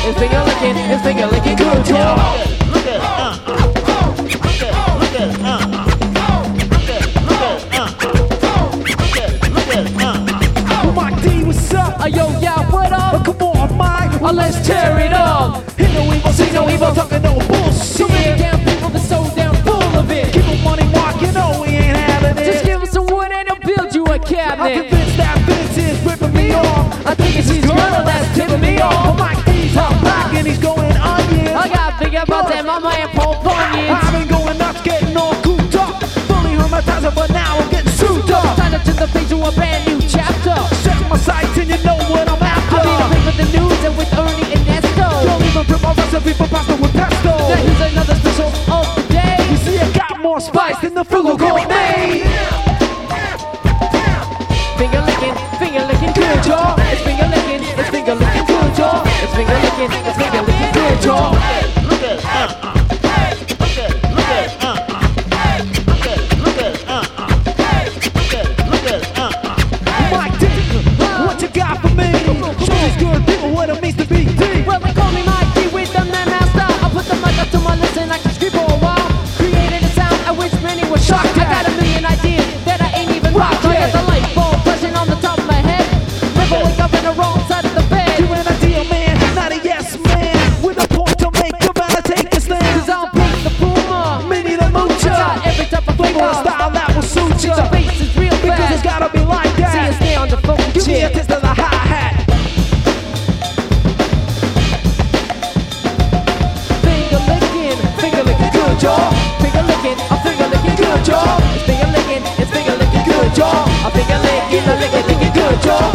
it's finger licking, it's finger licking good, y'all. Look at Mike D, what's up? Yo, yeah, what up? Come on, Mike. Let's tear it up. Hear no evil, see no evil, talking no bullshit. So many damn people that's so damn full of it. Keep on money, Mark, you know we ain't having it. Just give us some wood and I'll build you a I'm cabinet. convinced that Vince is ripping me off. I think it's his girl that's tipping me off. Mike D's out back and he's going onions. I got big about that mama and Paul Bunyan. I've been going nuts, getting all cooped up. Fully hermetized, but now I'm getting suited up. Sign up to the page to a brand new chapter. Set my sights and you know what I'm after. I mean, I play with the news and with Ernie and Nesto. Don't even print my recipe for pasta with pesto. Now here's another special of the day. You see, I got more spice than the Frugal Gourmet. Finger licking good, y'all. It's finger licking good, y'all. It's finger licking good, y'all. Mike D, what you got for me? Show these good people what it means to be D. Well, they call me Mike D with the man master. I put the mic up to my lips and I can scream for a while. Created a sound at which many were shocked. I got a million ideas that I ain't even rocked. I got the light bulb flashing on the top of my head. Never wake up in the wrong side of the bed. You an ideal man, not a yes man. With a point to make, you better take a stand. Cause I'll pick the Puma. Mini the I moocher. got every type of Flavor flavor. and style that will suit you. The bass is real Because it's fast. gotta be like See that. you stay on the phone. Give me a taste of the hi-hat. Finger licking good, y'all. Finger licking, I'm finger licking good, y'all. It's finger licking good, y'all. I'm finger licking good, y'all.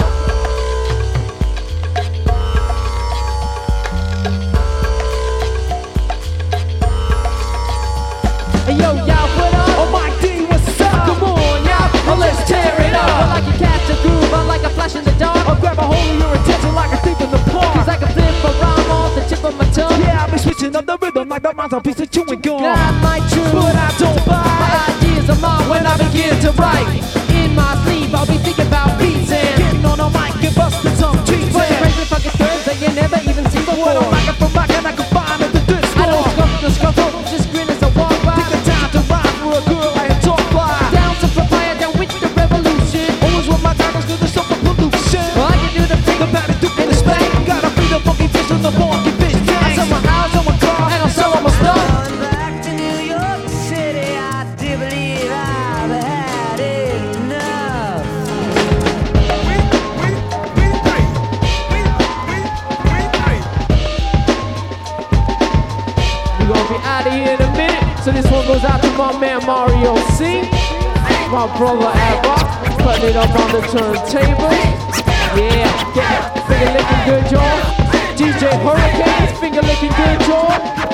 Hey, yo, y'all, what up? Oh, Mike D, what's up? Come on, y'all, let's tear it up. I like you catch a groove, I like a flash in the dark. I'll grab a hold of your attention like a thief in the park. Cause I can flip a rhyme off the tip of my tongue. Yeah, I've been switching up the rhythm like the mouth of a piece of chewing gum. Got my truth, But I don't my buy. ideas are mine when I begin to write. In my sleep, I'll be thinking about beats and Getting on a mic and busting some tweets. what's crazy fucking thirds that you never even seen before. What I'm rocking from back and I can find at the disc. I don't scuff the scuffle, just grin as I walk by. Take the time to rhyme for a girl I talk fly. Down some papaya, down with the revolution. Always with my diamonds cause there's something pollution. I can do the thing, The baddest dude in the spank. Gotta be the funky fish with the funky fish I tank. sell my house, Sell my car, and I'll sell all my stuff. Back to New York City, I do believe I've had enough. We're gonna be out of here in a minute. So this one goes out to my man Mario C. My brother Abba, putting it up on the turntable. Yeah, get it. Finger licking good, y'all. DJ Hurricanes, finger licking good, y'all.